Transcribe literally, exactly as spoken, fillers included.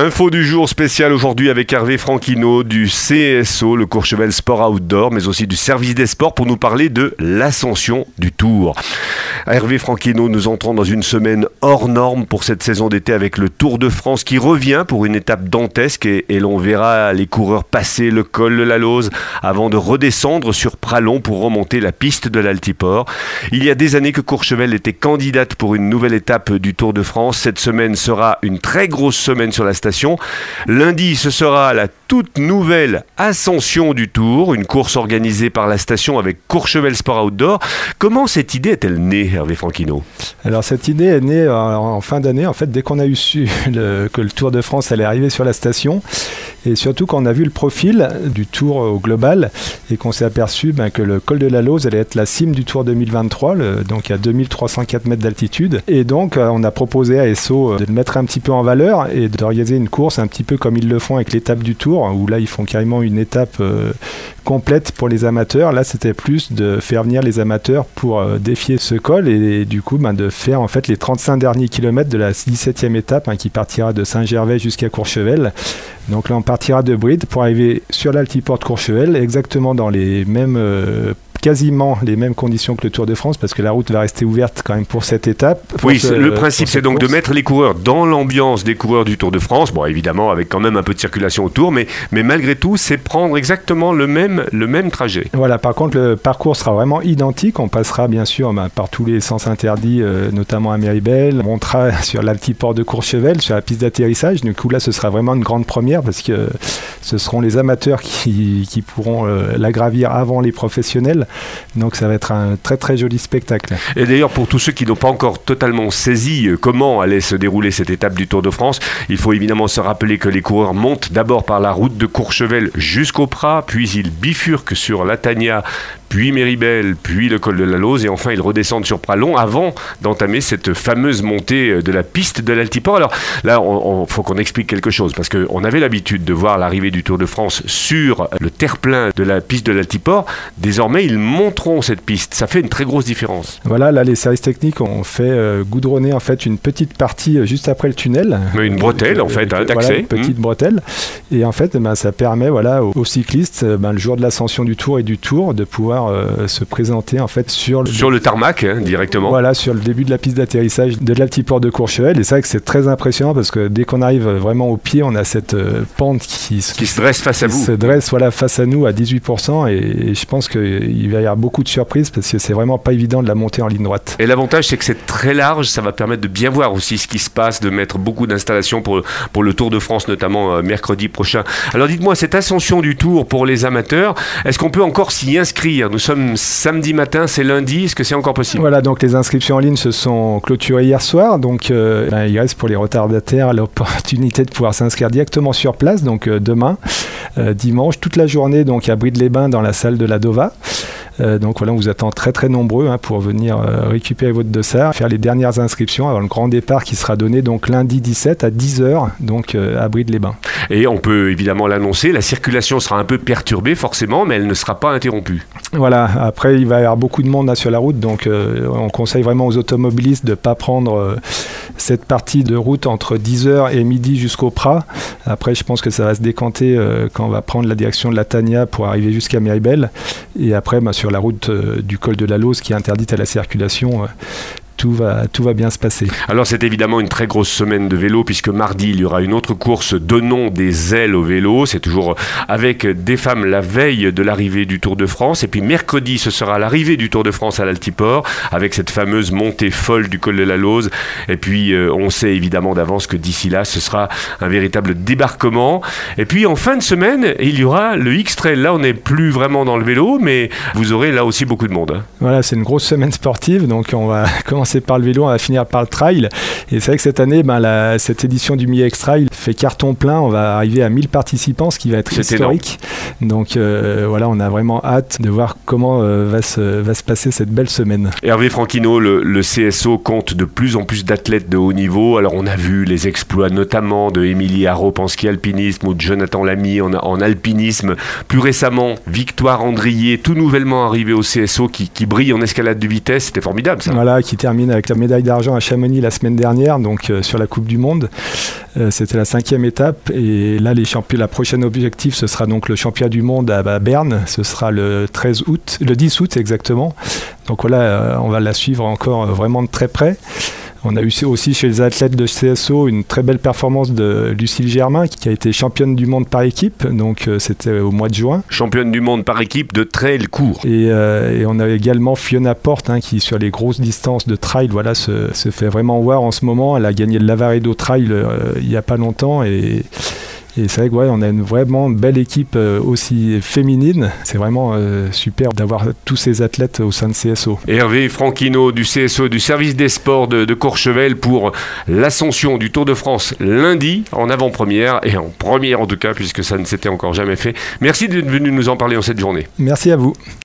Info du jour spécial aujourd'hui avec Hervé Franquino du C S O, le Courchevel Sport Outdoor, mais aussi du service des sports pour nous parler de l'ascension du Tour. Hervé Franquino, nous entrons dans une semaine hors norme pour cette saison d'été avec le Tour de France qui revient pour une étape dantesque et, et l'on verra les coureurs passer le col de la Lose avant de redescendre sur Pralon pour remonter la piste de l'Altiport. Il y a des années que Courchevel était candidate pour une nouvelle étape du Tour de France. Cette semaine sera une très grosse semaine sur la station. Lundi, ce sera la toute nouvelle Ascension du Tour, une course organisée par la station avec Courchevel Sport Outdoor. Comment cette idée est-elle née, Hervé Franquino ? Alors cette idée est née en fin d'année, en fait, dès qu'on a eu su le, que le Tour de France allait arriver sur la station, et surtout quand on a vu le profil du Tour au global et qu'on s'est aperçu ben, que le col de la Lose allait être la cime du Tour deux mille vingt-trois, le, donc à deux mille trois cent quatre mètres d'altitude. Et donc on a proposé à S O de le mettre un petit peu en valeur et d'organiser une course un petit peu comme ils le font avec l'étape du Tour, où là ils font carrément une étape euh, complète pour les amateurs. Là c'était plus de faire venir les amateurs pour euh, défier ce col et, et du coup ben, de faire en fait les trente-cinq derniers kilomètres de la dix-septième étape hein, qui partira de Saint-Gervais jusqu'à Courchevel. Donc là on partira de Bride pour arriver sur l'Altiport de Courchevel exactement dans les mêmes euh, quasiment les mêmes conditions que le Tour de France parce que la route va rester ouverte quand même pour cette étape. Pour oui, ce, le principe c'est donc course. de mettre les coureurs dans l'ambiance des coureurs du Tour de France, bon évidemment avec quand même un peu de circulation autour, mais, mais malgré tout c'est prendre exactement le même, le même trajet. Voilà, par contre le parcours sera vraiment identique, on passera bien sûr bah, par tous les sens interdits, euh, notamment à Méribel, on montera sur l'Altiport de Courchevel, sur la piste d'atterrissage, du coup là ce sera vraiment une grande première parce que ce seront les amateurs qui, qui pourront euh, la gravir avant les professionnels. Donc ça va être un très très joli spectacle. Et d'ailleurs pour tous ceux qui n'ont pas encore totalement saisi comment allait se dérouler cette étape du Tour de France, il faut évidemment se rappeler que les coureurs montent d'abord par la route de Courchevel jusqu'au Prat, puis ils bifurquent sur Latania, puis Méribel, puis le col de la Lose et enfin ils redescendent sur Pralon avant d'entamer cette fameuse montée de la piste de l'Altiport. Alors là, il faut qu'on explique quelque chose parce qu'on avait l'habitude de voir l'arrivée du Tour de France sur le terre-plein de la piste de l'Altiport. Désormais, ils monteront cette piste. Ça fait une très grosse différence. Voilà, là, les services techniques ont fait euh, goudronner en fait une petite partie euh, juste après le tunnel. Mais une bretelle, euh, en fait, hein, d'accès. Voilà, une petite mmh. bretelle. Et en fait, ben, ça permet voilà, aux, aux cyclistes, ben, le jour de l'ascension du Tour et du Tour, de pouvoir euh, se présenter en fait sur le, sur le tarmac hein, directement. Voilà, sur le début de la piste d'atterrissage de l'Altiport de Courchevel. Et c'est vrai que c'est très impressionnant parce que dès qu'on arrive vraiment au pied, on a cette euh, pente qui, qui, qui se dresse face à qui vous. se dresse voilà, face à nous à dix-huit pour cent. Et, et je pense qu'il va y avoir beaucoup de surprises parce que c'est vraiment pas évident de la monter en ligne droite. Et l'avantage, c'est que c'est très large. Ça va permettre de bien voir aussi ce qui se passe, de mettre beaucoup d'installations pour, pour le Tour de France, notamment euh, mercredi prochain. Alors dites-moi, cette ascension du Tour pour les amateurs, est-ce qu'on peut encore s'y inscrire ? Nous sommes samedi matin, c'est lundi, est-ce que c'est encore possible ? Voilà, donc les inscriptions en ligne se sont clôturées hier soir, donc euh, ben, il reste pour les retardataires l'opportunité de pouvoir s'inscrire directement sur place, donc euh, demain, euh, dimanche, toute la journée, donc à Bride-les-Bains dans la salle de la Dova. Euh, donc voilà, on vous attend très très nombreux hein, pour venir euh, récupérer votre dossard, faire les dernières inscriptions avant le grand départ qui sera donné donc lundi dix-sept à dix heures donc euh, à Bride-les-Bains. Et on peut évidemment l'annoncer, la circulation sera un peu perturbée forcément, mais elle ne sera pas interrompue. Voilà, après il va y avoir beaucoup de monde là, sur la route, donc euh, on conseille vraiment aux automobilistes de ne pas prendre euh, cette partie de route entre dix heures et midi jusqu'au Prat. Après je pense que ça va se décanter euh, quand on va prendre la direction de Latania pour arriver jusqu'à Méribel. Et après bah, sur la route euh, du col de la Lose qui est interdite à la circulation, euh, tout va, tout va bien se passer. Alors c'est évidemment une très grosse semaine de vélo puisque mardi il y aura une autre course Donnons des ailes au vélo, c'est toujours avec des femmes la veille de l'arrivée du Tour de France et puis mercredi ce sera l'arrivée du Tour de France à l'Altiport avec cette fameuse montée folle du col de la Lose et puis euh, on sait évidemment d'avance que d'ici là ce sera un véritable débarquement et puis en fin de semaine il y aura le X-Trail, là on n'est plus vraiment dans le vélo mais vous aurez là aussi beaucoup de monde. Hein. Voilà, c'est une grosse semaine sportive donc on va commencer par le vélo, on va finir par le trail. Et c'est vrai que cette année, ben, la, cette édition du Mi-X Trail fait carton plein. On va arriver à mille participants, ce qui va être c'est historique. Énorme. Donc euh, voilà, on a vraiment hâte de voir comment euh, va, se, va se passer cette belle semaine. Hervé Franquino, le, le C S O compte de plus en plus d'athlètes de haut niveau. Alors on a vu les exploits notamment de Émilie Harop en ski alpinisme ou de Jonathan Lamy en, en alpinisme. Plus récemment, Victoire Andrier, tout nouvellement arrivé au C S O qui, qui brille en escalade de vitesse. C'était formidable ça. Voilà, qui termine termine avec la médaille d'argent à Chamonix la semaine dernière, donc euh, sur la Coupe du Monde. Euh, c'était la cinquième étape et là les champions, la prochaine objectif ce sera donc le championnat du monde à, à Berne. Ce sera le treize août, le dix août exactement. Donc voilà, euh, on va la suivre encore euh, vraiment de très près. On a eu aussi chez les athlètes de C S O une très belle performance de Lucille Germain qui a été championne du monde par équipe, donc euh, c'était au mois de juin. Championne du monde par équipe de trail court. Et, euh, et on a également Fiona Porte hein, qui sur les grosses distances de trail voilà, se, se fait vraiment voir en ce moment. Elle a gagné le Lavaredo Trail euh, il n'y a pas longtemps et... Et c'est vrai qu'on ouais, a une vraiment belle équipe euh, aussi féminine. C'est vraiment euh, super d'avoir tous ces athlètes au sein de C S O. Hervé Franquino du C S O, du service des sports de, de Courchevel pour l'ascension du Tour de France lundi en avant-première et en première en tout cas puisque ça ne s'était encore jamais fait. Merci d'être venu nous en parler en cette journée. Merci à vous.